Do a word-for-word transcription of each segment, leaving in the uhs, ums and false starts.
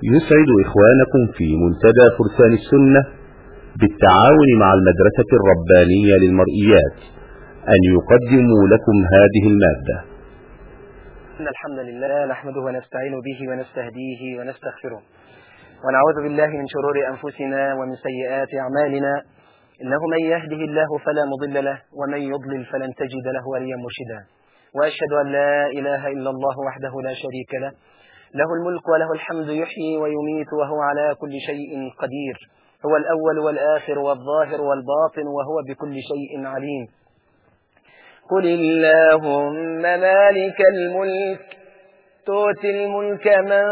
يسعد إخوانكم في منتدى فرسان السنة بالتعاون مع المدرسة الربانية للمرئيات أن يقدموا لكم هذه المادة. إن الحمد لله نحمده ونستعين به ونستهديه ونستغفره ونعوذ بالله من شرور أنفسنا ومن سيئات أعمالنا، إنه من يهده الله فلا مضل له ومن يضلل فلن تجد له وليا مرشدا. وأشهد أن لا إله إلا الله وحده لا شريك له، له الملك وله الحمد يحيي ويميت وهو على كل شيء قدير، هو الأول والآخر والظاهر والباطن وهو بكل شيء عليم. قل اللهم مالك الملك تؤتي الملك من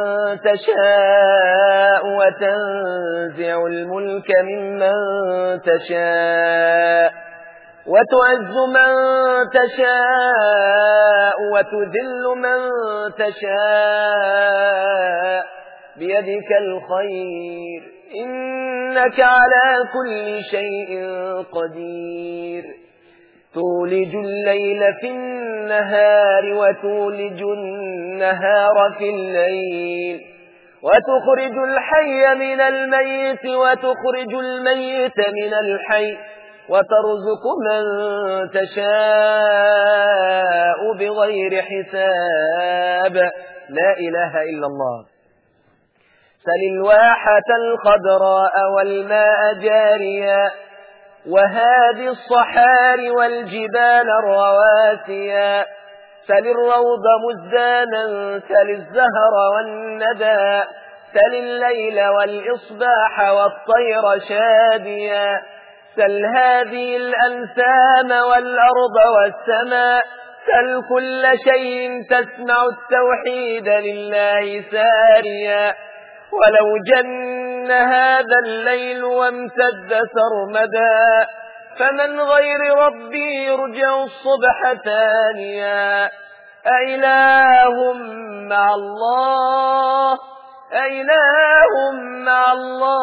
تشاء وتنزع الملك ممن تشاء وتعز من تشاء وتذل من تشاء بيدك الخير إنك على كل شيء قدير. تولج الليل في النهار وتولج النهار في الليل وتخرج الحي من الميت وتخرج الميت من الحي وترزق من تشاء بغير حساب. لا إله إلا الله. سل الواحة الخضراء والماء جاريا وهادي الصحار والجبال الرواسيا. سل الروض مزدانا سل الزهر والندى سل الليل والإصباح والطير شاديا. سل هذه الأنسام والأرض والسماء سل كل شيء تسمع التوحيد لله ساريا. ولو جن هذا الليل وامتد سرمدا فمن غير ربي يرجع الصبح ثانيا. أإله مع الله أإله مع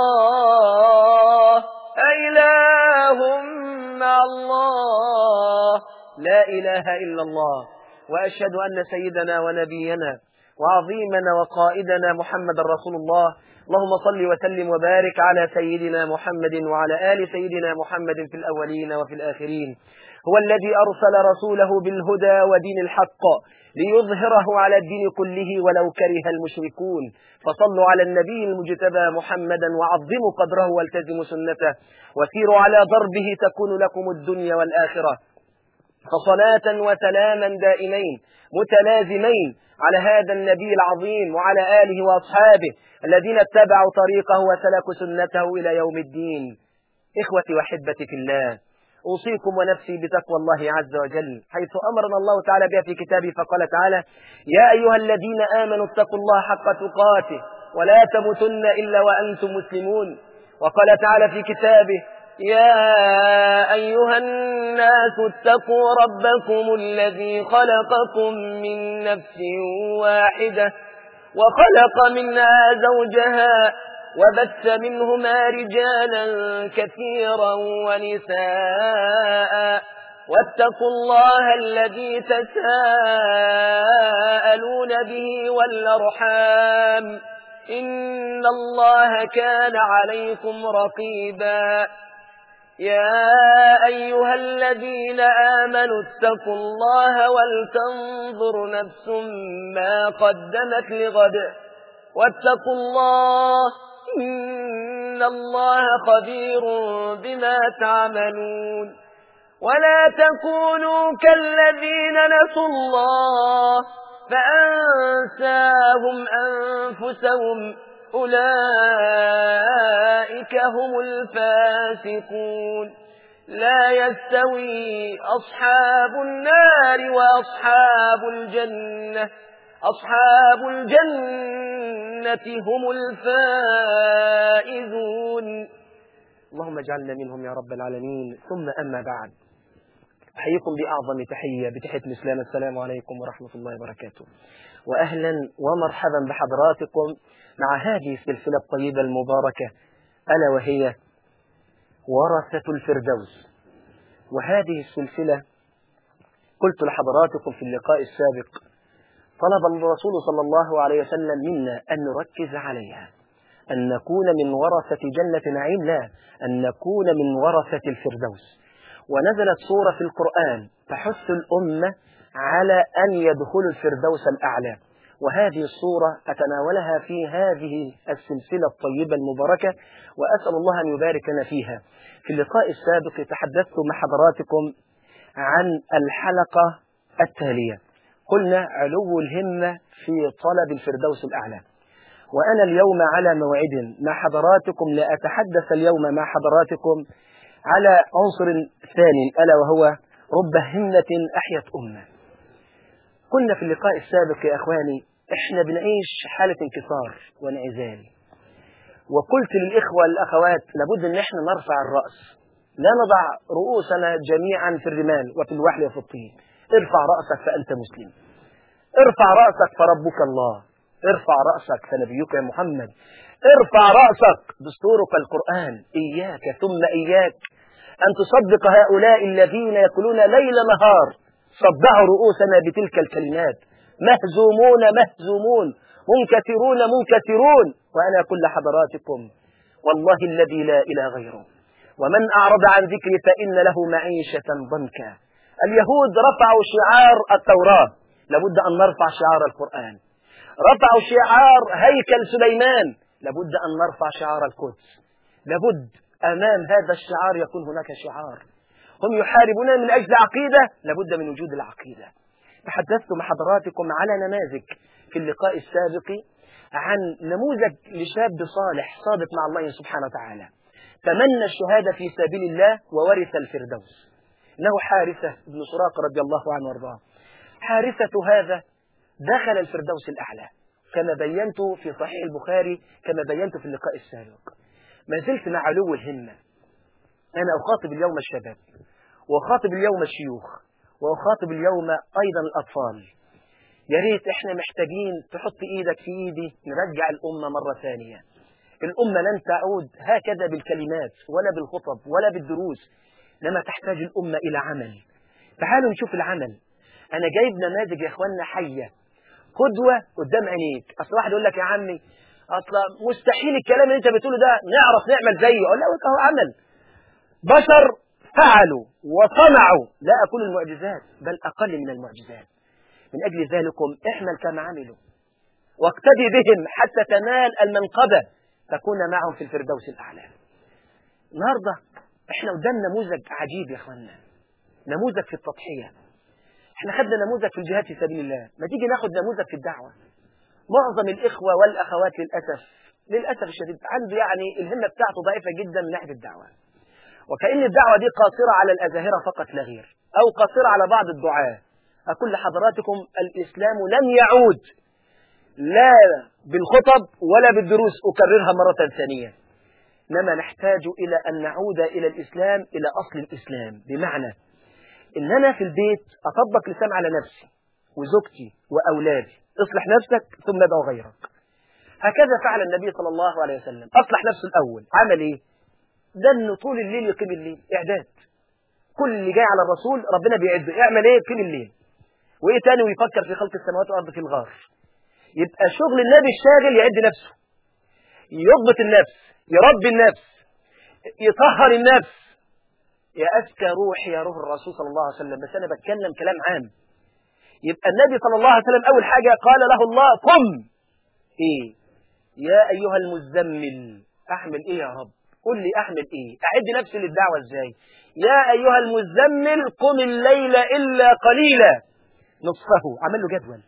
الله أإله مع الله. لا إله إلا الله. وأشهد أن سيدنا ونبينا وعظيمنا وقائدنا محمد رسول الله. اللهم صل وسلم وبارك على سيدنا محمد وعلى آل سيدنا محمد في الأولين وفي الآخرين. هو الذي أرسل رسوله بالهدى ودين الحق ليظهره على الدين كله ولو كره المشركون. فصلوا على النبي المجتبى محمدا وعظموا قدره والتزموا سنته وسيروا على ضربه تكون لكم الدنيا والآخرة. فصلاة وسلاما دائمين متلازمين على هذا النبي العظيم وعلى آله وأصحابه الذين اتبعوا طريقه وسلكوا سنته إلى يوم الدين. إخوتي وحبتي في الله، أوصيكم ونفسي بتقوى الله عز وجل، حيث أمرنا الله تعالى بها في كتابه فقال تعالى: يا أيها الذين آمنوا اتقوا الله حق تقاته ولا تموتن إلا وأنتم مسلمون. وقال تعالى في كتابه: يا أيها الناس اتقوا ربكم الذي خلقكم من نفس واحدة وخلق منها زوجها وبث منهما رجالا كثيرا ونساء واتقوا الله الذي تساءلون به والأرحام إن الله كان عليكم رقيبا. يا أيها الذين آمنوا اتقوا الله ولتنظر نفس ما قدمت لغد واتقوا الله إن الله خبير بما تعملون. ولا تكونوا كالذين نسوا الله فأنساهم أنفسهم أولئك هم الفاسقون. لا يستوي أصحاب النار وأصحاب الجنة أصحاب الجنة هم الفائزون. اللهم اجعلنا منهم يا رب العالمين. ثم أما بعد، أحييكم بأعظم تحية بتحية الإسلام. السلام عليكم ورحمة الله وبركاته، وأهلا ومرحبا بحضراتكم مع هذه السلسلة الطيبة المباركة ألا وهي ورثة الفردوس. وهذه السلسلة قلت لحضراتكم في اللقاء السابق طلب الرسول صلى الله عليه وسلم منا أن نركز عليها، أن نكون من ورثة جنة نعيم، لا، أن نكون من ورثة الفردوس. ونزلت سورة في القرآن تحث الأمة على أن يدخلوا الفردوس الأعلى، وهذه الصورة أتناولها في هذه السلسلة الطيبة المباركة، وأسأل الله أن يبارك لنا فيها. في اللقاء السابق تحدثت مع حضراتكم عن الحلقة التالية، قلنا علو الهمة في طلب الفردوس الأعلى. وأنا اليوم على موعد مع حضراتكم لأتحدث اليوم مع حضراتكم على عنصر ثاني، ألا وهو رب همة أحيت أمة. قلنا في اللقاء السابق يا أخواني إحنا بنعيش حالة انكسار وانعزال، وقلت للإخوة والأخوات لابد أن إحنا نرفع الرأس، لا نضع رؤوسنا جميعا في الرمال وفي الوحل وفي الطين. ارفع رأسك فأنت مسلم، ارفع رأسك فربك الله، ارفع رأسك فنبيك يا محمد، ارفع رأسك دستورك القرآن. إياك ثم إياك أن تصدق هؤلاء الذين يقولون ليل نهار صدعوا رؤوسنا بتلك الكلمات، مهزومون مهزومون، منكسرون منكسرون. وأنا أقول لحضراتكم والله الذي لا إله غيره، ومن أعرض عن ذكري فإن له معيشة ضنكا. اليهود رفعوا شعار التوراة، لابد أن نرفع شعار القرآن. رفعوا شعار هيكل سليمان، لابد أن نرفع شعار القدس. لابد أمام هذا الشعار يكون هناك شعار. هم يحاربون من أجل عقيدة، لابد من وجود العقيدة. تحدثت مع حضراتكم على نماذج في اللقاء السابق عن نموذج لشاب صالح صادق مع الله سبحانه وتعالى، تمنى الشهادة في سبيل الله وورث الفردوس. إنه حارثة بن سراقة رضي الله عنه وارضاه. حارثة هذا دخل الفردوس الأعلى كما بينت في صحيح البخاري، كما بينت في اللقاء السابق. ما زلت مع علو الهمة. أنا أخاطب اليوم الشباب، وأخاطب اليوم الشيوخ، وأخاطب اليوم أيضا الأطفال. يا ريت إحنا محتاجين تحط إيدك في إيدي نرجع الأمة مرة ثانية. الأمة لن تعود هكذا بالكلمات ولا بالخطب ولا بالدروس، لما تحتاج الأمة إلى عمل. تعالوا نشوف العمل. أنا جايب نماذج يا إخواننا حية، قدوة قدام عينيك. أصل واحد يقول لك يا عمي أصل مستحيل الكلام اللي أنت بتقوله ده نعرف نعمل زيه، أقول لك هو عمل، بشر فعلوا وصنعوا، لا أقول المعجزات بل أقل من المعجزات. من أجل ذلكم اعمل كما عملوا واقتدي بهم حتى تنال المنقبة، تكون معهم في الفردوس الأعلى. النهاردة احنا قدام نموذج عجيب يا اخوانا، نموذج في التضحية. احنا خدنا نموذج في الجهاد في سبيل الله، ما تيجي ناخد نموذج في الدعوة. معظم الإخوة والأخوات للأسف للأسف الشديد عنده يعني الهمة بتاعته ضعيفة جدا من ناحية الدعوة، وكأن الدعوة دي قاصرة على الأزاهرة فقط لا غير، أو قاصرة على بعض الدعاة. أقول لحضراتكم الإسلام لن يعود لا بالخطب ولا بالدروس، أكررها مرة ثانية، إنما نحتاج إلى أن نعود إلى الإسلام، إلى أصل الإسلام، بمعنى إن أنا في البيت أطبق الإسلام على نفسي وزوجتي وأولادي. اصلح نفسك ثم ادعو غيرك. هكذا فعل النبي صلى الله عليه وسلم، أصلح نفسه الأول. عمل إيه؟ ده إنه طول الليل يقيم الليل، إعداد. كل اللي جاي على الرسول ربنا بيعده، اعمل إيه؟ يقيم الليل. وإيه تاني؟ ويفكر في خلق السماوات والأرض في الغار. يبقى شغل النبي الشاغل يعد نفسه، يضبط النفس، يربي النفس، يطهر النفس. يا أزكى روح يا روح الرسول صلى الله عليه وسلم، بس أنا بتكلم كلام عام. يبقى النبي صلى الله عليه وسلم أول حاجة قال له الله قم. إيه؟ يا أيها المزمل. أحمل إيه يا رب؟ قل لي أحمل إيه؟ أعد نفسي للدعوة إزاي؟ يا أيها المزمل قم الليل إلا قليلا نصفه. عمل له جدول،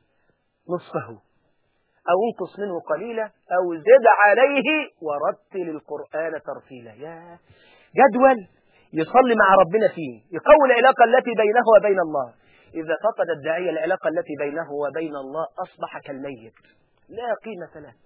نصفه أو انقص منه قليلا أو زد عليه ورتل القرآن ترتيلا. يا جدول يصلي مع ربنا فيه، يقوي العلاقة التي بينه وبين الله. إذا فقد الداعية العلاقة التي بينه وبين الله أصبح كالميت، لا قيمة له.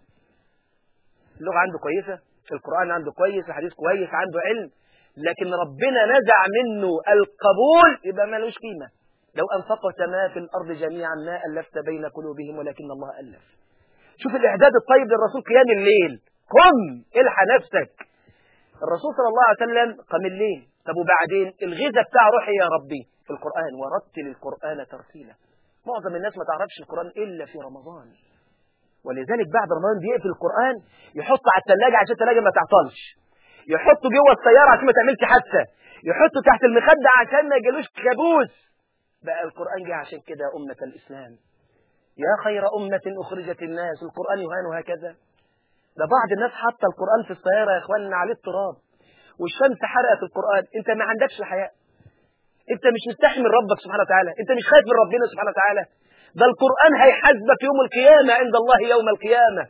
اللغة عنده كويسة، القرآن عنده كويس، الحديث كويس، عنده علم، لكن ربنا نزع منه القبول، يبقى ما لهوش قيمة. لو أنفقت ما في الأرض جميعا ما ألفت بين قلوبهم ولكن الله ألف. شوف الإعداد الطيب للرسول، قيام الليل، قم الحى نفسك. الرسول صلى الله عليه وسلم قام الليل. طب وبعدين الغذاء بتاع روحي يا ربي في القرآن، ورتل القرآن ترتيلا. معظم الناس ما تعرفش القرآن إلا في رمضان. ولذلك بعد رمضان بيقفل القرآن، يحط على الثلاجة عشان الثلاجة ما تعطلش، يحطه جوه السيارة عشان ما تعملش حادثة، يحطه تحت المخدة عشان ما يجيلوش كابوس. بقى القرآن جه عشان كده أمة الإسلام، يا خير أمة أخرجت الناس، القرآن يهان هكذا. ده بعض الناس حاطه القرآن في السيارة يا إخواننا عليه التراب، والشمس حرقت القرآن. أنت ما عندكش حياء، أنت مش مستحمل ربك سبحانه وتعالى، أنت مش خايف من ربنا سبحانه وتعالى. ده القرآن هيحاسبك يوم القيامة عند الله يوم القيامة.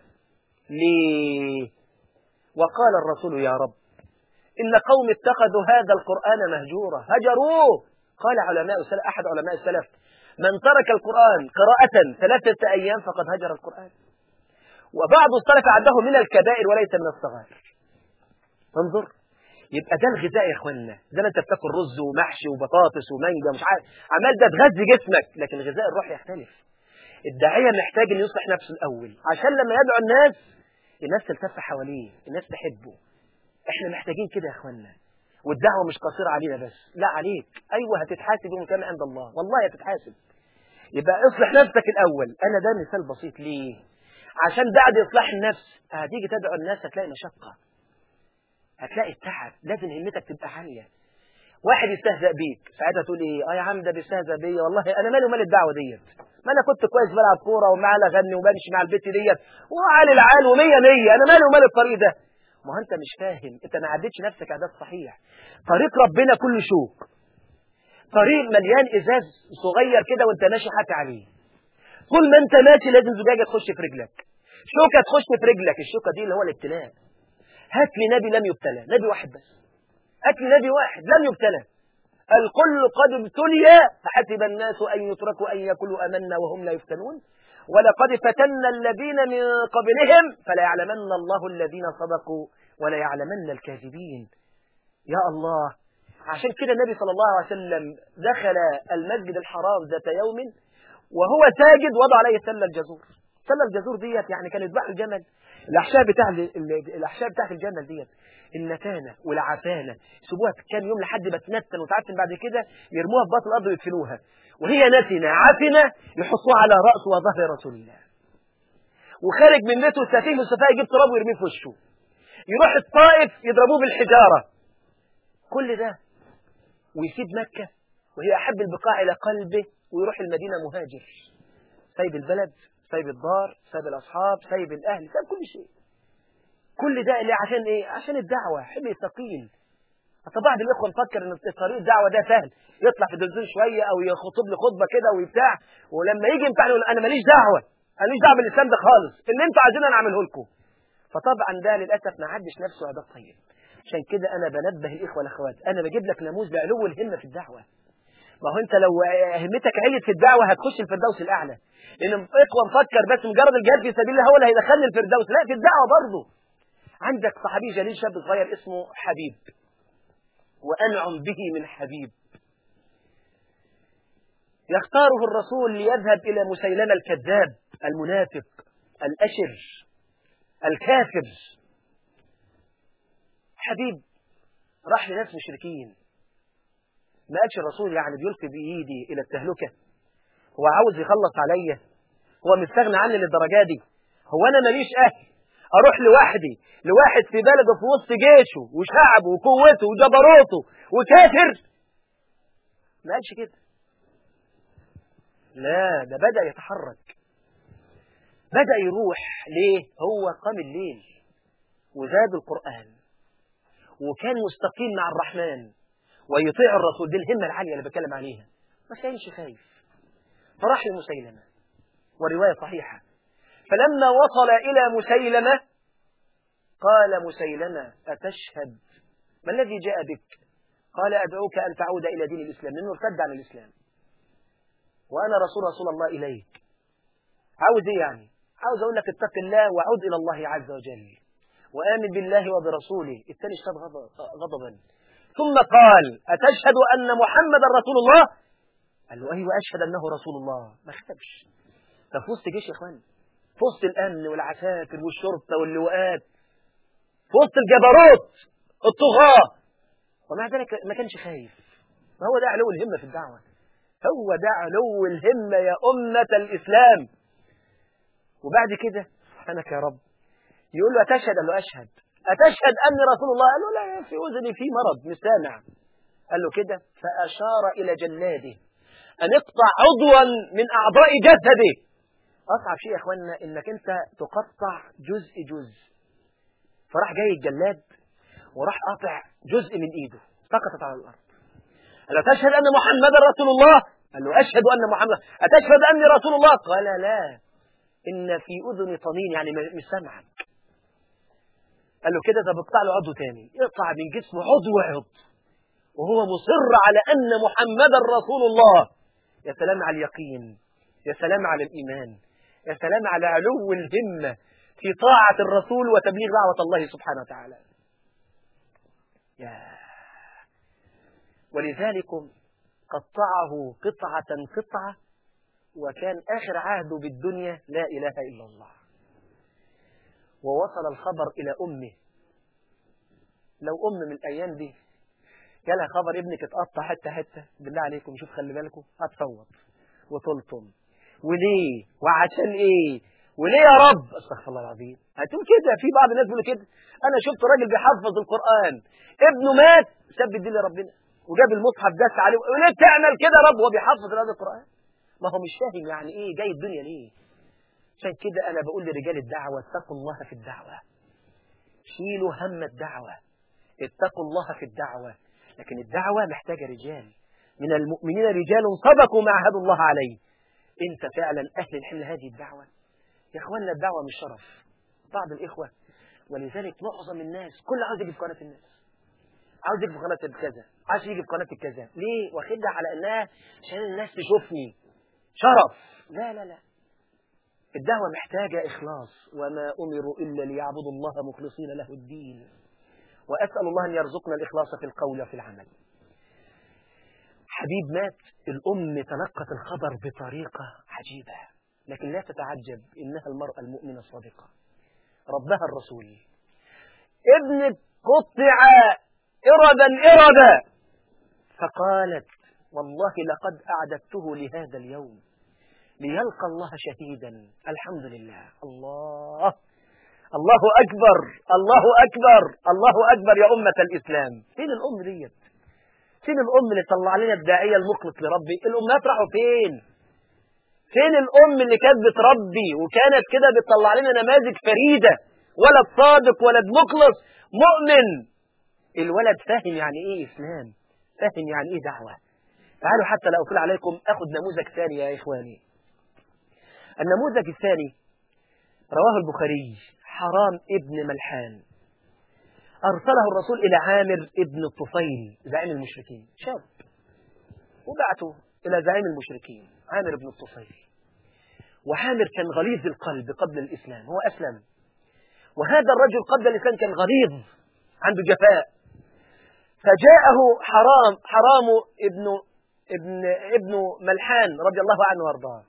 ليه؟ وقال الرسول يا رب إن قوم اتخذوا هذا القرآن مهجورا هجروه. قال علماء السلف، أحد علماء السلف، من ترك القرآن قراءة ثلاثة أيام فقد هجر القرآن. وبعض السلف عده من الكبائر وليس من الصغائر. انظر، يبقى ده الغذاء يا اخوانا، زي ما انت بتاكل رز ومحشي وبطاطس ومانجا مش عارف عمال ده تغذي جسمك، لكن غذاء الروح يختلف. الداعيه محتاج ان يصلح نفسه الاول عشان لما يدعو الناس الناس تلتف حواليه، الناس تحبه. احنا محتاجين كده يا اخوانا، والدعوه مش قصيره علينا بس، لا عليك، ايوه هتتحاسب يوم القيامه عند الله، والله هتتحاسب. يبقى اصلح نفسك الاول. انا ده مثال بسيط ليه؟ عشان بعد اصلاح النفس هتيجي تدعو الناس هتلاقي مشقه، هتلاقي التعب، لازم همتك تبقى عاليه. واحد يستهزأ بيك ساعتها تقول ايه؟ اه يا عم ده بيستهزأ بيا، والله انا مالي ومال الدعوه ديت، ما انا كنت كويس بلعب كوره ومعانا اغني وبمشي مع البت ديت وعالي العال ومية مية، انا مالي ومال الطريق ده. ما هو انت مش فاهم، انت ما عدتش نفسك اعداد صحيح. طريق ربنا كله شوك، طريق مليان ازاز صغير كده وانت ماشي حافي عليه، كل ما انت ماشي لازم زجاجه تخش في رجلك، شوكه تخش في رجلك، الشوكه دي اللي هو الابتلاء. هات لي نبي لم يبتلى، نبي واحد بس، هات لي نبي واحد لم يبتلى. الكل قد ابتلي فحسب الناس ان يتركوا ان يقولوا امنا وهم لا يفتنون ولقد فتنا الذين من قبلهم فلا يعلمن الله الذين صدقوا ولا يعلمن الكاذبين. يا الله، عشان كده النبي صلى الله عليه وسلم دخل المسجد الحرام ذات يوم وهو ساجد وضع عليه سله الجزور. سله الجزور ديت يعني كان يذبح الجمل، الاحشاء بتاع الاحشاء بتاعت الجمل ديت، النتانه والعفانه، يسيبوها كام يوم لحد ما تنتن وتعفن، بعد كده يرموها في باطن الارض ويدفنوها، وهي نتنه عفنه يحطوها على راس وظهر رسول الله، وخارج من بيته السفيه من السفاه يجيب تراب ويرميه في وشه، يروح الطائف يضربوه بالحجاره، كل ده ويسيب مكه وهي احب البقاع الى قلبه، ويروح المدينه مهاجر، سايب البلد، سايب الدار، سايب الاصحاب، سايب الاهل، سايب كل شيء. كل ده اللي عشان ايه؟ عشان الدعوه، حب يستقيل. بعض الاخوه مفكر ان طريق الدعوه ده سهل، يطلع في التلفزيون شويه او يخطب لي خطبه كده ويبتاع، ولما يجي يمتحن يقول انا ماليش دعوه، انا ماليش دعوه بالاسلام ده خالص، اللي انتوا عايزينه انا اعمله لكم. فطبعا ده للاسف ما عدش نفسه عدد طيب. عشان كده انا بنبه الاخوه والاخوات، انا بجيب لك نموذج لعلو الهمه في الدعوه. ما هو انت لو همتك عليت في الدعوه هتخش الفردوس الاعلى، لان الاخوه مفكر بس مجرد الجهاد في سبيل الله هو اللي هيدخلني الفردوس، لا، في الدعوه برضه. عندك صحابي جليل شاب صغير اسمه حبيب، وأنعم به من حبيب، يختاره الرسول ليذهب إلى مسيلمة الكذاب المنافق الأشر الكافر. حبيب راح لناس مشركين، ما قالش الرسول يعني بيلقي بإيدي إلى التهلكة، هو عاوز يخلص عليا، هو مستغنى عني للدرجة دي، هو أنا ماليش أهل أروح لوحدي لواحد في بلده في وسط جيشه وشعبه وقوته وجبروته وكافر؟ ما قالش كده، لا، ده بدأ يتحرك، بدأ يروح. ليه؟ هو قام الليل وزاد القرآن وكان مستقيم مع الرحمن ويطيع الرسول، دي الهمة العالية اللي بتكلم عليها، ما كانش خايف، فراح لمسيلمة، والرواية صحيحة. فلما وصل إلى مسيلمة قال مسيلمة أتشهد؟ ما الذي جاء بك؟ قال أدعوك أن تعود إلى دين الإسلام، لأنه ارتد عن الإسلام، وأنا رسول رسول الله إليك. عاوز إيه يعني؟ عاوز أقول لك اتق الله وعود إلى الله عز وجل وآمن بالله وبرسوله. الثاني اشتد غضبا، ثم قال أتشهد أن محمد رسول الله؟ قال له أيوة أشهد أنه رسول الله. ما خافش، ده في وسط جيش يا إخوان، في وسط الأمن والعساكر والشرطة واللواءات، في وسط الجبروت الطغاة، ومع ذلك ما كانش خايف. ما هو ده علو الهمة في الدعوة، هو ده علو الهمة يا أمة الإسلام. وبعد كده سبحانك يا رب. يقول له أتشهد؟ قال له أشهد. أتشهد أني رسول الله؟ قال له لا، في أذني في مرض مش سامع. قال له كده، فأشار إلى جلاده أن اقطع عضوا من أعضاء جسده. أصعب شيء يا أخوانا إنك أنت تقطع جزء جزء. فراح جاي الجلاد وراح قاطع جزء من إيده، سقطت على الأرض. قال له تشهد أن محمدا رسول الله؟ قال له أشهد أن محمد. أتشهد أني رسول الله؟ قال لا، إن في أذني طنين، يعني مش سامعك. قال له كده، طب اقطع له عضو تاني. اقطع من جسمه عضو عضو وهو مصر على أن محمدا رسول الله. يا سلام على اليقين، يا سلام على الإيمان، يا سلام على علو الهمة في طاعة الرسول وتبليغ دعوة الله سبحانه وتعالى. يا ولذلك قطعه قطعة قطعة، وكان آخر عهده بالدنيا لا إله إلا الله. ووصل الخبر إلى أمه. لو أم من الأيام دي جالها خبر ابنك اتقطع حتة حتة، بالله عليكم شوف خلي بالكم، هتصوت وتلطم. وليه؟ وعشان ايه؟ وليه يا رب؟ استغفر الله العظيم. هتقول كده، في بعض الناس بيقولوا كده. انا شفت راجل بيحفظ القرآن، ابنه مات سب الدين لربنا وجاب المصحف داس عليه. وليه تعمل كده يا رب؟ هو بيحفظ هذا القرآن؟ ما هو مش فاهم يعني ايه جاي الدنيا ليه. عشان كده انا بقول لرجال الدعوة اتقوا الله في الدعوة، شيلوا هم الدعوة، اتقوا الله في الدعوة. لكن الدعوة محتاجة رجال، من المؤمنين رجال صدقوا ما عاهدوا الله عليه. انت فعلا اهل الحمل هذه الدعوة يا اخوانا. الدعوة مش شرف. بعض الاخوة، ولذلك معظم الناس كل عاوز يجي في قناة الناس، عاوز يجي في قناة الكذا، عاوز يجي في قناة الكذا. ليه؟ واخدها على انها عشان الناس تشوفني شرف. لا لا لا، الدعوة محتاجة إخلاص. وما أمروا إلا ليعبدوا الله مخلصين له الدين. وأسأل الله أن يرزقنا الإخلاص في القول وفي العمل. حبيب مات، الأم تلقت الخبر بطريقة عجيبة، لكن لا تتعجب، إنها المرأة المؤمنة الصادقة ربها الرسول. ابنك قطع إردا إردا، فقالت والله لقد أعددته لهذا اليوم ليلقى الله شهيدا. الحمد لله. الله الله أكبر، الله أكبر، الله أكبر يا أمة الإسلام. فين الأم ديت؟ فين الأم اللي طلع لنا الداعية المخلص لربي؟ الأمهات راحوا فين؟ فين الأم اللي كانت بتربي وكانت كده بتطلع لنا نماذج فريدة؟ ولد صادق، ولد مخلص مؤمن. الولد فاهم يعني إيه إسلام، فاهم يعني إيه دعوة. تعالوا حتى لا أطيل عليكم، أخذ نموذج ثاني يا إخواني. النموذج الثاني رواه البخاري، حرام ابن ملحان. أرسله الرسول إلى عامر ابن الطفيل زعيم المشركين، شاب، وبعته إلى زعيم المشركين عامر ابن الطفيل. وعامر كان غليظ القلب قبل الإسلام، هو أسلم. وهذا الرجل قبل الإسلام كان غليظ، عنده جفاء. فجاءه حرام حرام ابن ابن ابن ملحان رضي الله عنه وارضاه.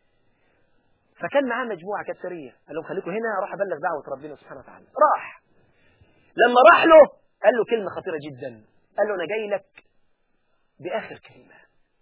فكان معاه مجموعة كانت سرية، قال لهم خليكم هنا، راح أبلغ دعوة ربنا سبحانه وتعالى. راح، لما راح له قال له كلمة خطيرة جدا. قال له أنا جاي لك بآخر كلمة،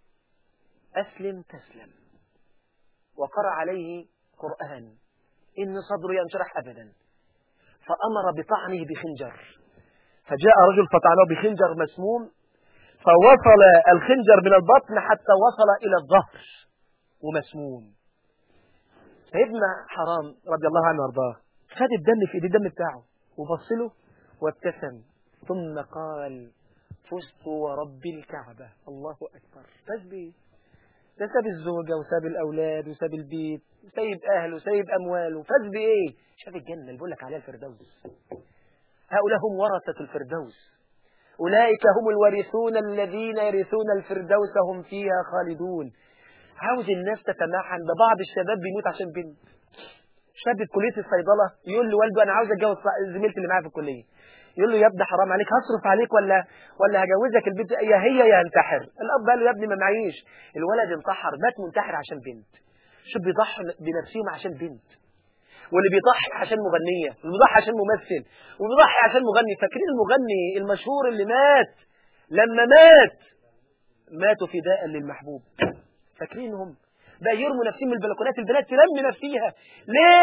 أسلم تسلم. وقرأ عليه قرآن إن صدره ينشرح أبدا. فأمر بطعنه بخنجر، فجاء رجل فطعنه بخنجر مسموم، فوصل الخنجر من البطن حتى وصل إلى الظهر ومسموم. سيدنا حرام رضي الله عنه وارضاه خد الدم في ايديه، الدم بتاعه، وبصله وابتسم، ثم قال فزت ورب الكعبة. الله أكبر. فاز بيه؟ ده ساب الزوجة وساب الأولاد وساب البيت وسايب أهله وسايب أمواله، فاز بإيه؟ شاف الجنة اللي بقول لك عليها الفردوس. هؤلاء هم ورثة الفردوس، أولئك هم الوارثون الذين يرثون الفردوس هم فيها خالدون. عاوز الناس تتمعن. ببعض الشباب بيموت عشان بنت. شاب في كلية الصيدلة يقول لوالده أنا عاوز أتجوز زميلتي اللي معايا في الكلية. يقول له يا ابني حرام عليك، هصرف عليك ولا ولا هجوزك البنت، يا هي يا انتحر. الأب قال له يا ابني ما معيش. الولد انتحر، مات منتحر عشان بنت. شوف بيضحي بنفسهم عشان بنت، واللي بيضحي عشان مغنية، واللي بيضحي عشان ممثل، وبيضحي عشان مغني. فاكرين المغني المشهور اللي مات لما مات ماتوا فداء للمحبوب؟ فاكرينهم؟ بقى يرموا نفسهم من البلكونات، البنات ترمي نفسيها. ليه؟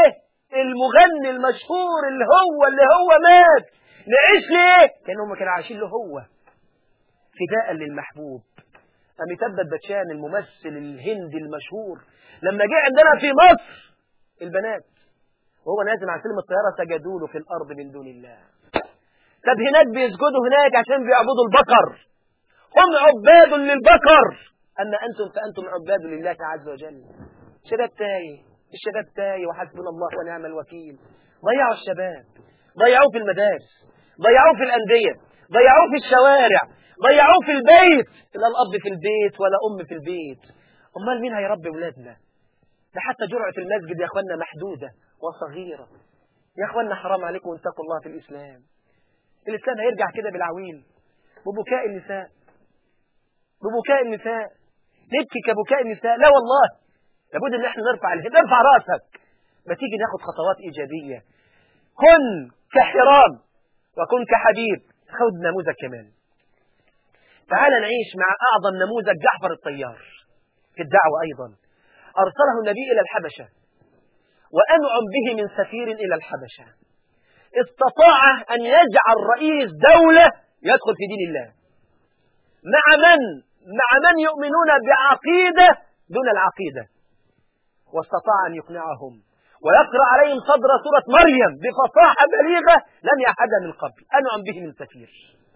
المغني المشهور اللي هو اللي هو مات، نعيش ليه؟ كانهم كانوا عايشين له هو، فداء للمحبوب. أميتاب باتشان الممثل الهندي المشهور لما جه عندنا في مصر البنات وهو نازل عن سلم الطيارة سجدوا له في الأرض من دون الله. طب هناك بيسجدوا هناك عشان بيعبدوا البقر، هم عباد للبقر، أما أنتم فأنتم عباد لله عز وجل. شباب تايه، الشباب تايه وحسبنا الله ونعم الوكيل. ضيعوا الشباب، ضيعوه في المدارس، ضيعوه في الأندية، ضيعوه في الشوارع، ضيعوه في البيت. لا الأب في البيت ولا أم في البيت. أمال مين هيربي ولادنا؟ ده حتى جرعة المسجد يا أخوانا محدودة وصغيرة. يا أخوانا حرام عليكم واتقوا الله في الإسلام. الإسلام هيرجع كده بالعويل ببكاء النساء، ببكاء النساء، نبكي كبكاء النساء؟ لا والله، لابد ان احنا نرفع الهم، نرفع راسك. ما تيجي ناخد خطوات إيجابية. كن كحرام وكن كحبيب. خد نموذج كمان. تعال نعيش مع أعظم نموذج جعفر الطيار في الدعوة أيضا. أرسله النبي إلى الحبشة وأنعم به من سفير إلى الحبشة. استطاع أن يجعل رئيس دولة يدخل في دين الله مع من؟ مع من يؤمنون بعقيدة دون العقيدة، واستطاع أن يقنعهم ويقرأ عليهم صدر سورة مريم بفصاحة بليغة لم يحدها من قبل. أنعم به من سفير.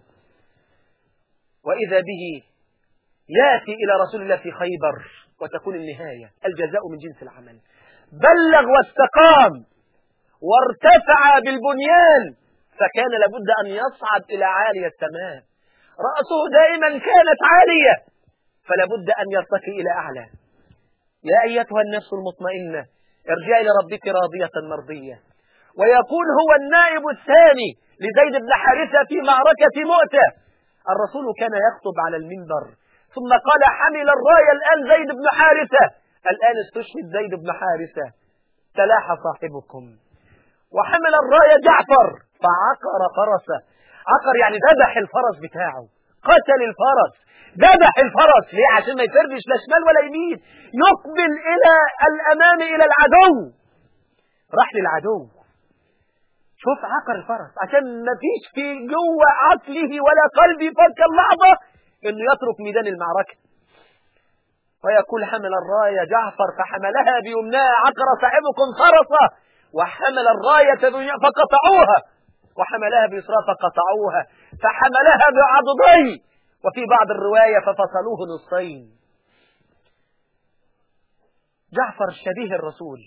وإذا به يأتي إلى رسول الله في خيبر وتكون النهاية، الجزاء من جنس العمل. بلغ واستقام وارتفع بالبنيان، فكان لابد أن يصعد إلى عالي السماء. رأسه دائما كانت عالية، فلابد أن يرتقي إلى أعلى. يا أيتها النفس المطمئنة ارجعي إلى ربك راضية مرضية. ويكون هو النائب الثاني لزيد بن حارثة في معركة مؤتة. الرسول كان يخطب على المنبر ثم قال حمل الراية الآن زيد بن حارثة، الآن استشهد زيد بن حارثة، تلاحى صاحبكم. وحمل الراية جعفر فعقر فرسه. عقر يعني ذبح الفرس بتاعه، قتل الفرس، ذبح الفرس. ليه؟ عشان ما يفرش لا شمال ولا يمين، يقبل إلى الأمام إلى العدو. راح للعدو، شوف عقر الفرس عشان ما فيش في جوه عقله ولا قلبه فك اللحظة إنه يترك ميدان المعركة. ويقول حمل الراية جعفر فحملها بيمناه، عقر صاحبكم فرسه وحمل الراية فقطعوها، وحملها بيسرى فقطعوها، فحملها بعضديه، وفي بعض الرواية ففصلوه نصين. جعفر شبيه الرسول.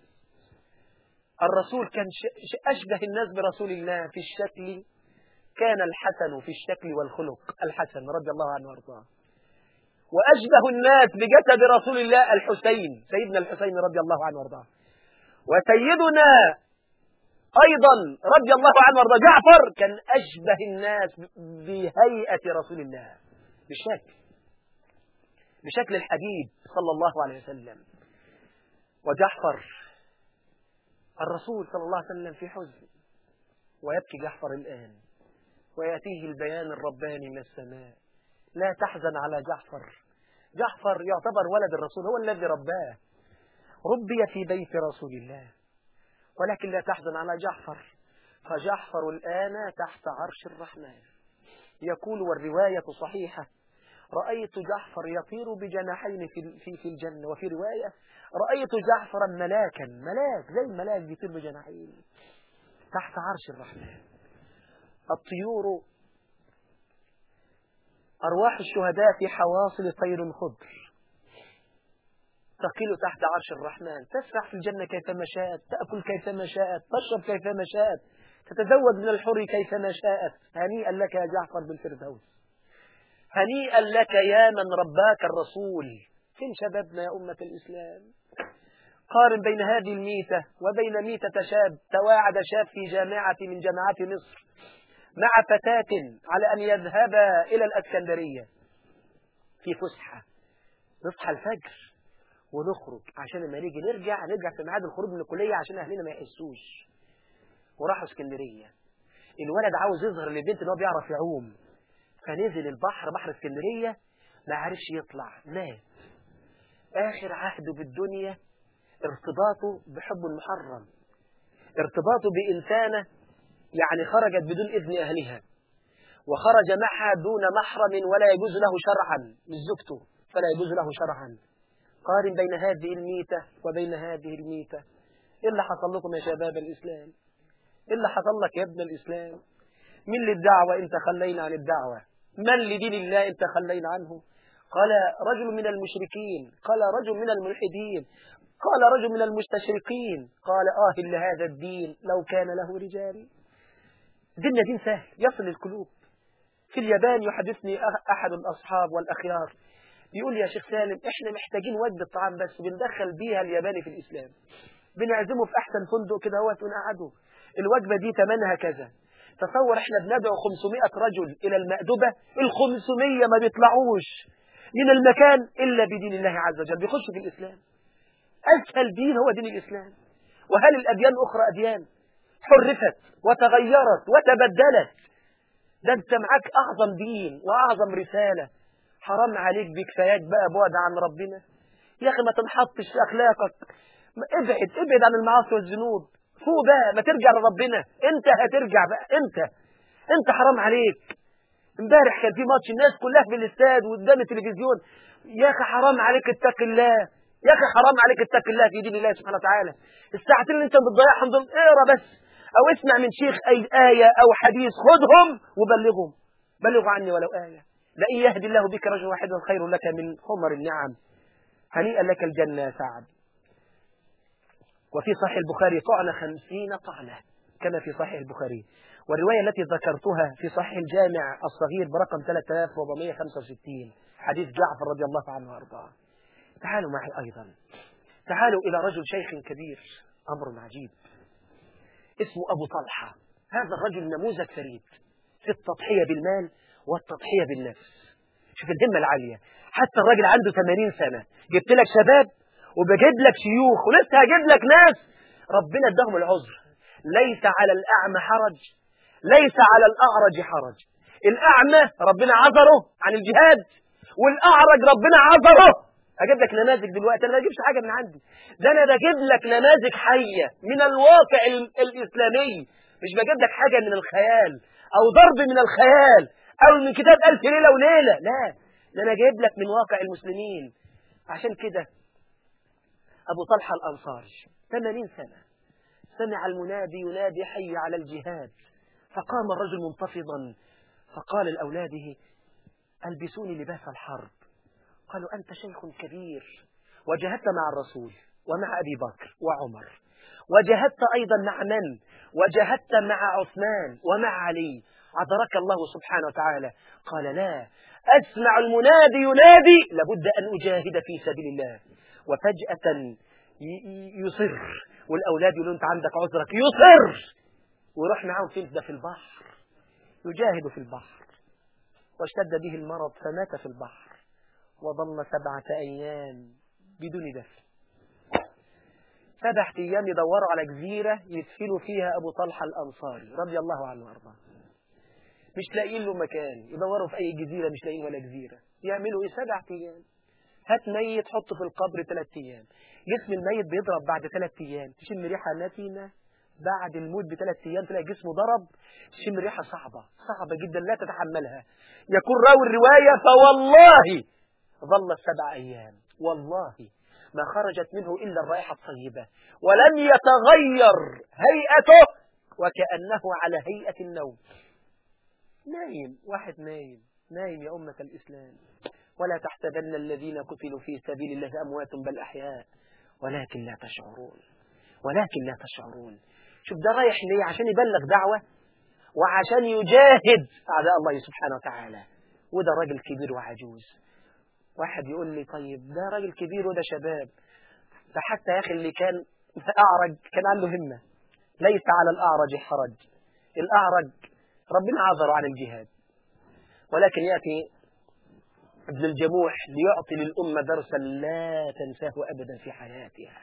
الرسول كان أشبه الناس برسول الله في الشكل، كان الحسن في الشكل والخلق الحسن رضي الله عنه وارضاه. وأشبه الناس بجسد رسول الله الحسين، سيدنا الحسين رضي الله عنه وارضاه. وسيدنا أيضا رضي الله عنه وارضاه جعفر كان أشبه الناس بهيئة رسول الله، بشكل بشكل الحبيب صلى الله عليه وسلم. وجعفر الرسول صلى الله عليه وسلم في حزن، ويبكي جعفر الآن ويأتيه البيان الرباني من السماء: لا تحزن على جعفر. جعفر يعتبر ولد الرسول، هو الذي رباه، ربي في بيت رسول الله، ولكن لا تحزن على جعفر، فجعفر الآن تحت عرش الرحمن. يقول والرواية صحيحة: رأيت جعفر يطير بجناحين في في في الجنة، وفي رواية رأيت جعفرا ملاكا، ملاك زي الملاك بيطير بجناحين تحت عرش الرحمن. الطيور أرواح الشهداء في حواصل طير خضر تقيل تحت عرش الرحمن، تسرح في الجنة كيفما شاءت، تأكل كيفما شاءت، تشرب كيفما شاءت، تتزوج من الحر كيفما شاءت. هنيئا لك يا جعفر بالفردوس، هنيئا لك يا من رباك الرسول. فين شبابنا يا أمة الإسلام؟ قارن بين هذه الميتة وبين ميتة شاب تواعد شاب في جامعة من جامعات مصر مع فتاة على أن يذهب إلى الأسكندرية في فسحة، نصحى الفجر ونخرج عشان لما نيجي نرجع نرجع في ميعاد الخروج من الكلية عشان أهلنا ما يحسوش. وراحوا اسكندرية. الولد عاوز يظهر للبنت إن هو بيعرف يعوم، فنزل البحر، بحر اسكندرية، ما عرفش يطلع، مات. آخر عهده بالدنيا ارتباطه بحب المحرم، ارتباطه بإنسانة يعني خرجت بدون إذن أهلها، وخرج معها دون محرم ولا يجوز له شرعا، مش زوجته فلا يجوز له شرعا. قارن بين هذه الميتة وبين هذه الميتة. إيه اللي حصل لكم يا شباب الإسلام؟ إيه اللي حصل لك يا ابن الإسلام؟ من للدعوة انت خلينا عن الدعوة، من لدين الله انت خلينا عنه. قال رجل من المشركين، قال رجل من الملحدين، قال رجل من المستشرقين، قال آه لهذا الدين لو كان له رجال. ديننا دين سهل يصل القلوب. في اليابان يحدثني أحد الأصحاب والأخيار يقول لي يا شيخ سالم احنا محتاجين وجبة طعام بس بندخل بيها الياباني في الإسلام، بنعزمه في أحسن فندق كده هو ونقعده، الوجبة دي ثمنها كذا. تصور احنا بندعو خمسمائة رجل إلى المأدبة، الخمسمية ما بيطلعوش من المكان إلا بدين الله عز وجل، بيخشوا في الإسلام. أسهل دين هو دين الإسلام. وهل الأديان الأخرى أديان حرفت وتغيرت وتبدلت؟ ده انت معاك أعظم دين وأعظم رسالة. حرام عليك بكفايات بقى بعد عن ربنا يا أخي، ما تنحطش في أخلاقك، ابعد ابعد عن المعاصي والذنوب، فوق بقى ما ترجع لربنا. انت هترجع بقى انت انت حرام عليك. امبارح كان في ماتش الناس كلها في الاستاد وقدام التلفزيون، يا اخي حرام عليك اتق الله، يا اخي حرام عليك اتق الله في دين الله سبحانه وتعالى. الساعتين اللي انت بتضيعهم دول اقرا بس او اسمع من شيخ اي آية او حديث، خدهم وبلغهم، بلغوا عني ولو آية. لئن يهدي الله بك رجل واحد خير لك من حمر النعم، هنيئا لك الجنة يا سعد. وفي صحيح البخاري طعنة خمسين طعنة كما في صحيح البخاري. والرواية التي ذكرتها في صحيح الجامع الصغير برقم ثلاثة آلاف وأربعمائة وخمسة وستين حديث جعفر رضي الله عنه وارضاه. تعالوا معي أيضا، تعالوا إلى رجل شيخ كبير، أمر عجيب، اسمه أبو طلحة. هذا الرجل نموذج فريد في التضحية بالمال والتضحية بالنفس. شوف الهمة العالية، حتى الراجل عنده ثمانين سنة، جبت لك شباب وبجيب لك شيوخ ولسه هجيب لك ناس ربنا اداهم العذر. ليس على الأعمى حرج، ليس على الأعرج حرج. الأعمى ربنا عذره عن الجهاد، والأعرج ربنا عذره. هجيب لك نماذج دلوقتي، أنا ما بجيبش حاجة من عندي، ده أنا بجيب لك نماذج حية من الواقع الإسلامي، مش بجيب لك حاجة من الخيال أو ضرب من الخيال أو من كتاب ألف ليلة وليلة، لا، ده أنا جايب لك من واقع المسلمين. عشان كده أبو طلحة الأنصاري ثمانين سنة سمع المنادي ينادي حي على الجهاد، فقام الرجل منتفضا فقال لأولاده ألبسوني لباس الحرب. قالوا أنت شيخ كبير وجاهدت مع الرسول ومع أبي بكر وعمر، وجاهدت أيضا مع من؟ وجاهدت مع عثمان ومع علي، عذرك الله سبحانه وتعالى. قال لا، أسمع المنادي ينادي لابد أن أجاهد في سبيل الله. وفجأة يصر، والأولاد يقولون أنت عندك عذرك، يصر ويروح معهم فين؟ ده في البحر، يجاهد في البحر، واشتد به المرض فمات في البحر، وظل سبعة أيام بدون دفن. سبعة أيام يدوروا على جزيرة يدفنوا فيها أبو طلحة الأنصاري رضي الله عنه وارضاه، مش لاقيين له مكان، يدوروا في أي جزيرة مش لاقيين ولا جزيرة. يعملوا إيه؟ سبعة أيام. هات ميت حطه في القبر ثلاث أيام، جسم الميت بيضرب بعد ثلاث أيام، تشم ريحة نتنة بعد الموت بثلاث أيام تلاقي جسمه ضرب، تشم ريحة صعبة صعبة جدا لا تتحملها. يقول راوي الرواية فوالله ظل سبع أيام والله ما خرجت منه إلا الرائحة الطيبة، ولم يتغير هيئته وكأنه على هيئة النوم. نايم، واحد نايم نايم يا أمة الإسلام. ولا تحسبن الذين قتلوا في سبيل الله أموات بل أحياء ولكن لا تشعرون، ولكن لا تشعرون. شوف ده رايح ليه؟ عشان يبلغ دعوة وعشان يجاهد أعداء الله سبحانه وتعالى. وده راجل كبير وعجوز. واحد يقول لي طيب ده راجل كبير وده شباب، ده حتى يا أخي اللي كان أعرج كان عنده همة. ليس على الأعرج حرج، الأعرج ربنا عذر عن الجهاد، ولكن يأتي ابن الجموح ليعطي للأمة درسا لا تنساه أبدا في حياتها.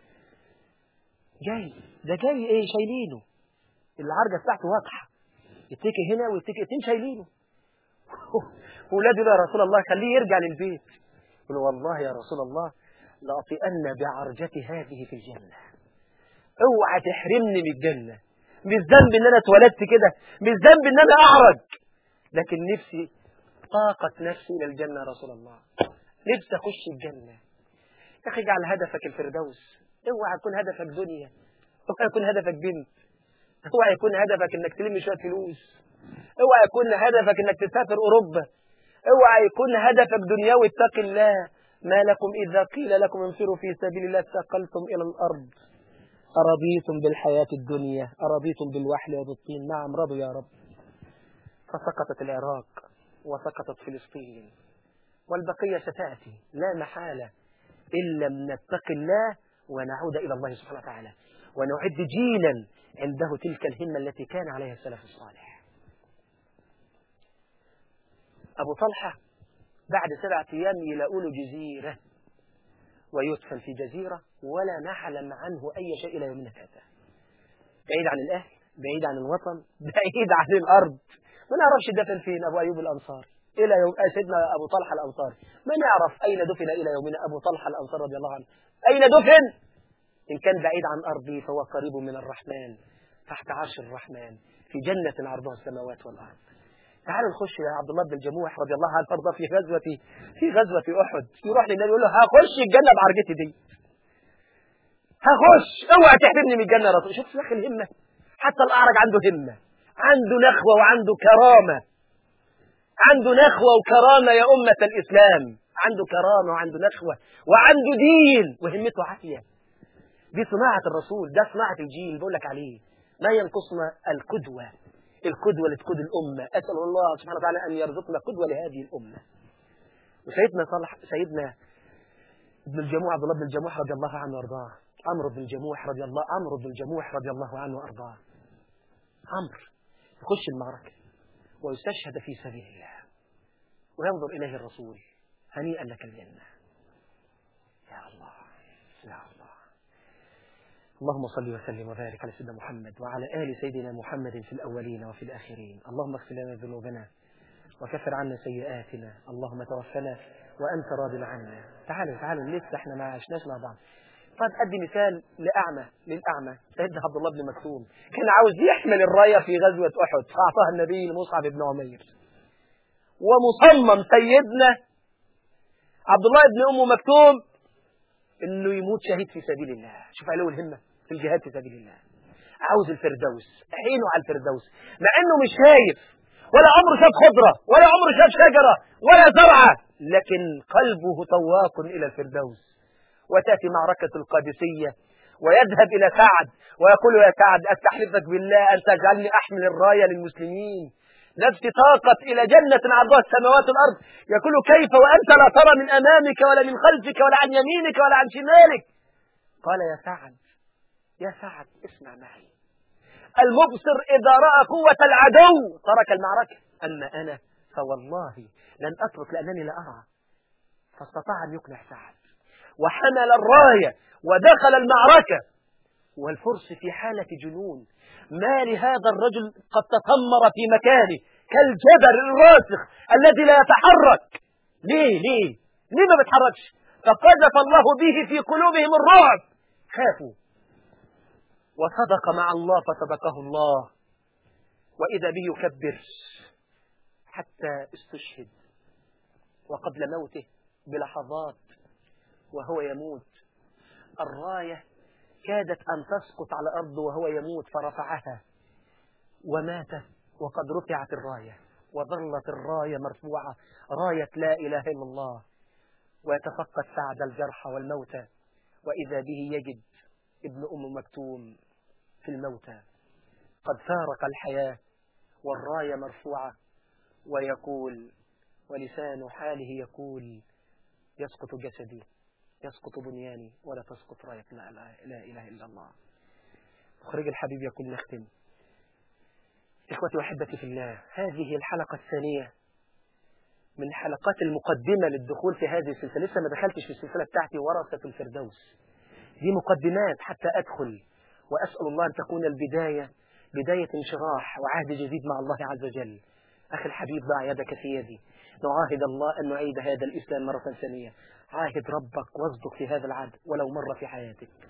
جاي ده جاي ايه؟ شايلينه، العرجة بتاعته واضحة، يتكي هنا ويتكي اتنين شايلينه. وولاده يا رسول الله خليه يرجع للبيت. يقول والله يا رسول الله لأطئن بعرجة هذه في الجنة، اوعى تحرمني من الجنة. مش ذنب ان انا اتولدت كده، مش ذنب ان انا اعرج، لكن نفسي طاقة نفسي الى الجنة يا رسول الله، نفسي اخش الجنة. يا اخي اجعل هدفك الفردوس، اوعى يكون هدفك دنيا، اوعى يكون هدفك بنت، اوعى يكون هدفك انك تلم شوية فلوس، اوعى يكون هدفك انك تسافر اوروبا، اوعى يكون هدفك دنيوي. اتق الله. ما لكم اذا قيل لكم انفروا في سبيل الله ثقلتم الى الارض أرضيتم بالحياة الدنيا أرضيتم بالوحل وبالطين. نعم رضوا يا رب. فسقطت العراق وسقطت فلسطين والبقية ستأتي لا محالة إن لم نتق الله ونعود إلى الله سبحانه وتعالى ونعد جيلا عنده تلك الهمة التي كان عليها السلف الصالح. أبو طلحة بعد سبعة أيام يلاقوا له جزيرة ويدفن في جزيرة ولا نعلم عنه أي شيء إلى يومنا هذا. بعيد عن الأهل، بعيد عن الوطن، بعيد عن الأرض. ما نعرفش دفن فين أبو أيوب الأنصاري إلى يوم سيدنا أبو طلحة الأنصاري، ما نعرف أين دفن إلى يومنا أبو طلحة الأنصاري رضي الله عنه. أين دفن؟ إن كان بعيد عن أرضي فهو قريب من الرحمن تحت عرش الرحمن في جنة عرضها السماوات والأرض. تعالوا نخش يا عبد الله بن الجموح رضي الله عنه فرض في غزوة في غزوة أحد، يروح للنبي يقول له هخش الجنة بعرجتي دي، هخش، اوعى تحرمني من الجنة يا رسول. شوف يا أخي الهمة، حتى الأعرج عنده همة، عنده نخوة وعنده كرامة، عنده نخوة وكرامة يا أمة الإسلام، عنده كرامة وعنده نخوة وعنده دين وهمته عافية. دي صناعة الرسول، ده صناعة الجيل بقول لك عليه. ما ينقصنا القدوة، القدوة لتقود الأمة. أسأل الله سبحانه وتعالى أن يرزقنا قدوة لهذه الأمة. وسيدنا صالح سيدنا ابن الجموح عبد الله بن الجموح رضي الله عنه وأرضاه، عمرو بن الجموح رضي الله عمرو بن الجموح رضي الله عنه وأرضاه. عمرو يخش المعركة ويستشهد في سبيل الله وينظر إليه الرسول هنيئا لك الجنة. يا الله يا الله. اللهم صل وسلم وبارك على سيدنا محمد وعلى آل سيدنا محمد في الأولين وفي الآخرين. اللهم اغفر لنا ذنوبنا وكفر عنا سيئاتنا. اللهم توفنا وأنت راض عنا. تعالوا تعالوا لسه احنا ما عشناش مع بعض. طيب أدي مثال لأعمى للأعمى سيدنا عبد الله بن مكتوم كان عاوز يحمل الراية في غزوة أحد فأعطاها النبي لمصعب بن عمير، ومصمم سيدنا عبد الله بن أم مكتوم إنه يموت شهيد في سبيل الله. شوف عليه الهمة في الجهاد في سبيل الله، عاوز الفردوس، عينه على الفردوس، مع إنه مش شايف ولا عمره شاف خضرة ولا عمره شاف شجرة ولا زرعة، لكن قلبه طواق إلى الفردوس. وتأتي معركة القادسية ويذهب إلى سعد ويقول يا سعد أستحلفك بالله أن تجعلني أحمل الراية للمسلمين، نفسي طاقت إلى جنة عرضها السماوات والأرض. يقول كيف وأنت لا ترى من أمامك ولا من خلفك ولا عن يمينك ولا عن شمالك؟ قال يا سعد يا سعد اسمع معي، المبصر إذا رأى قوة العدو ترك المعركة، أما أنا فوالله لن أترك لأنني لا أرى. فاستطاع أن يقنع سعد وحمل الراية ودخل المعركة والفرس في حالة جنون. ما لهذا الرجل قد تطمر في مكانه كالجبل الراسخ الذي لا يتحرك. ليه ليه ليه ما بيتحركش؟ فقذف الله به في قلوبهم الرعب، خافوا. وصدق مع الله فصدقه الله، وإذا به يكبر حتى استشهد. وقبل موته بلحظات وهو يموت الراية كادت أن تسقط على الأرض وهو يموت فرفعها ومات وقد رفعت الراية وظلت الراية مرفوعة، راية لا إله إلا الله. ويتفقد سعد الجرحى والموتى وإذا به يجد ابن أم مكتوم في الموتى قد فارق الحياة والراية مرفوعة، ويقول ولسان حاله يقول يسقط جسدي يسقط بنياني ولا تسقط راية لا, لا, لا إله إلا الله. مخرج الحبيب يقول نختم. إخوتي وأحبتي في الله، هذه الحلقة الثانية من الحلقات المقدمة للدخول في هذه السلسلة. لسه ما دخلتش في السلسلة بتاعتي ورثة الفردوس، دي مقدمات حتى أدخل، وأسأل الله أن تكون البداية بداية انشراح وعهد جديد مع الله عز وجل. أخي الحبيب ضع يدك في يدي، نعاهد الله أن نعيد هذا الإسلام مرة ثانية. عاهد ربك واصدق في هذا العهد ولو مرة في حياتك،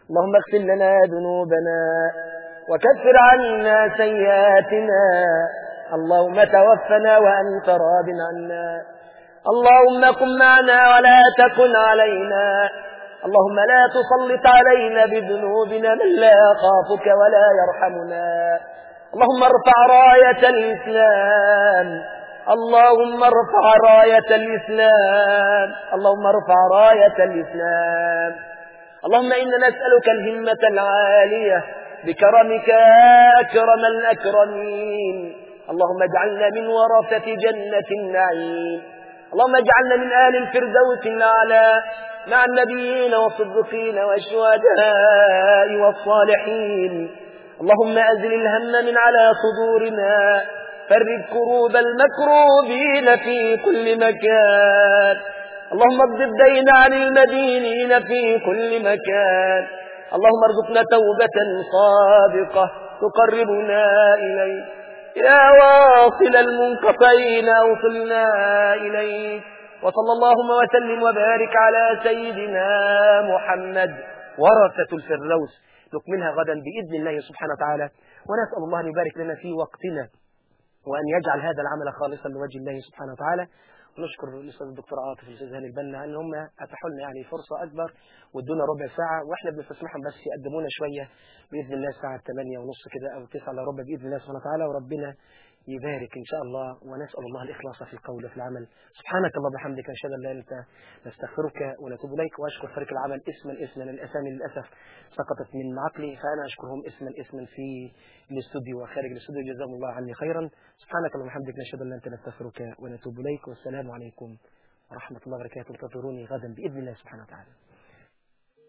اللهم اغفر لنا ذنوبنا وكفر عنا سيئاتنا. اللهم توفنا وأنت راض عنا. اللهم كن معنا ولا تكن علينا. اللهم لا تسلط علينا بذنوبنا من لا يخافك ولا يرحمنا. اللهم ارفع راية الإسلام. اللهم ارفع راية الإسلام. اللهم ارفع راية الإسلام. اللهم إنا نسألك الهمة العالية بكرمك يا أكرم الأكرمين. اللهم اجعلنا من ورثة جنة النعيم. اللهم اجعلنا من آل الفردوس الأعلى مع النبيين والصديقين والشهداء والصالحين. اللهم أزل الهم من على صدورنا، فرج كروب المكروبين في كل مكان. اللهم اقض الدين عن المدينين في كل مكان. اللهم ارزقنا توبة صادقة تقربنا إليك. يا واصل المنقطعين أوصلنا إليك. وصلى اللهم وسلم وبارك على سيدنا محمد ورثة الفردوس. نكملها غدا بإذن الله سبحانه وتعالى، ونسأل الله أن يبارك لنا في وقتنا وأن يجعل هذا العمل خالصا لوجه الله سبحانه وتعالى. ونشكر الأستاذ الدكتور عاطف والأستاذ هاني البنا أن هم أتاحوا لنا يعني فرصة أكبر وادونا ربع ساعة، وإحنا بنستسمحهم بس يقدمونا شوية بإذن الله الساعة ثمانية ونص كده أو تسعة إلا ربع بإذن الله سبحانه وتعالى، وربنا يبارك إن شاء الله. ونسأل الله الإخلاص في القول وفي العمل. سبحانك اللهم وبحمدك نشهد أن لا إله إلا أنت نستغفرك ونتوب إليك. وأشكر فريق العمل اسما اسما، الأسامي للأسف سقطت من عقلي، فأنا أشكرهم اسما اسما في الاستوديو وخارج الاستوديو، جزاهم الله عني خيرا. سبحانك اللهم وبحمدك نشهد أن لا إله إلا أنت نستغفرك ونتوب إليك. والسلام عليكم ورحمة الله وبركاته. انتظروني غدا بإذن الله سبحانه وتعالى.